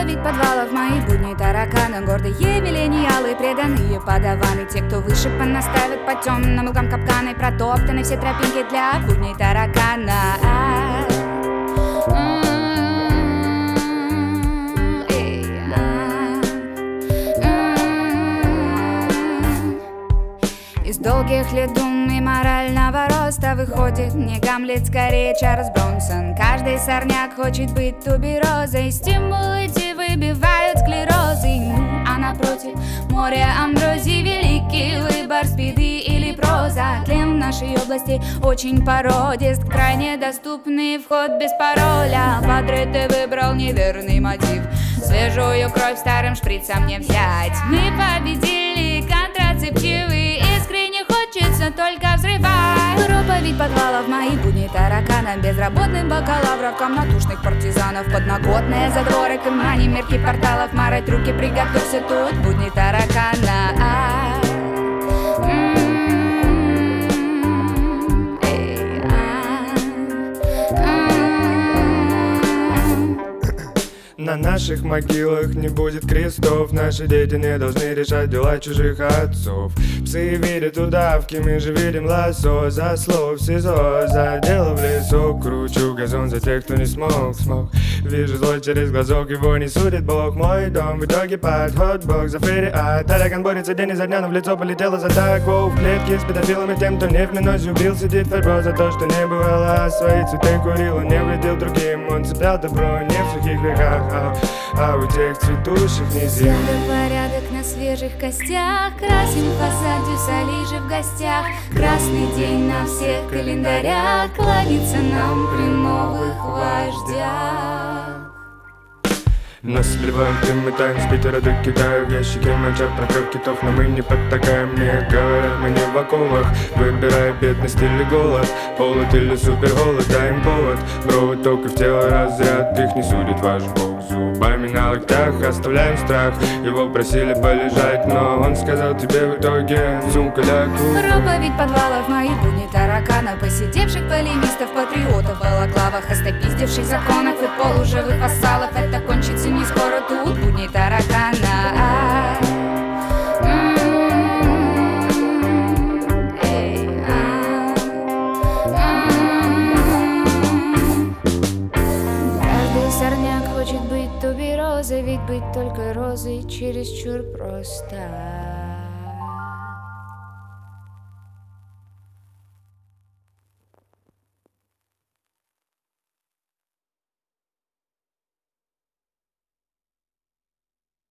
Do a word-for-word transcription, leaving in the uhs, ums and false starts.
Проповедь подвалов, мои будни тараканы, гордые миллениалы, преданные подаваны, те, кто выше понаставят по темным углам капканы, протоптаны все тропинки для будней таракана. Из долгих лет дум и морального роста выходит не Гамлет, скорее Чарльз Бронсон. Каждый сорняк хочет быть туберозой, стимулы эти выбивают склерозы. Ну, а напротив море амброзии, великий выбор, спиды или проза. Тлен в нашей области очень породист, крайне доступный вход без пароля. Падре, ты выбрал неверный мотив, свежую кровь старым шприцом не взять. Мы победили контрацептивы, искренне хочется только взрывать. Проповедь подвалов, мои будни таракана, безработных бакалавров, комнатушных партизанов, подноготные задворы, камни, мерки порталов, марать руки, приготовься, тут будни таракана. На наших могилах не будет крестов, наши дети не должны решать дела чужих отцов. Псы верят удавки, мы же верим лосо, за слов СИЗО, за дело в лесу. Кручу газон за тех, кто не смог, смог. Вижу зло через глазок, его не судит Бог. Мой дом в итоге под хот-бок за ферри, а таракан борется день изо дня, но в лицо полетело за так. Воу, в клетке с педофилами, тем, кто не в минус убил, сидит фербо за то, что не бывало. Свои цветы курил, он не вредил другим, он цеплял добро не в сухих веках, а, а у тех цветущих низин. Всегда порядок на свежих костях, красим фасад Дюсалижи в гостях. Красный день на всех календарях, кланяется нам при новых вождях. Нас сливаем дым, мы таем с Питера до Китая. В ящике моча про кровь китов, но мы не подтакаем. Мне говорят, мы не в вакуумах, выбирая бедность или голод, холод или суперголод, дай им повод. Провод только в тело разряд, их не судит ваш бог. Зубами на локтях оставляем страх, его просили полежать, но он сказал тебе в итоге сумка ляку. Проповедь подвалов, мои будни таракана, посидевших полемистов, патриотов в балаклавах, остопиздевших законов и полуживых вассалов. Это кончится не скоро, тут будни таракана. Каждый сорняк хочет быть туберозой, ведь быть только розой чересчур просто.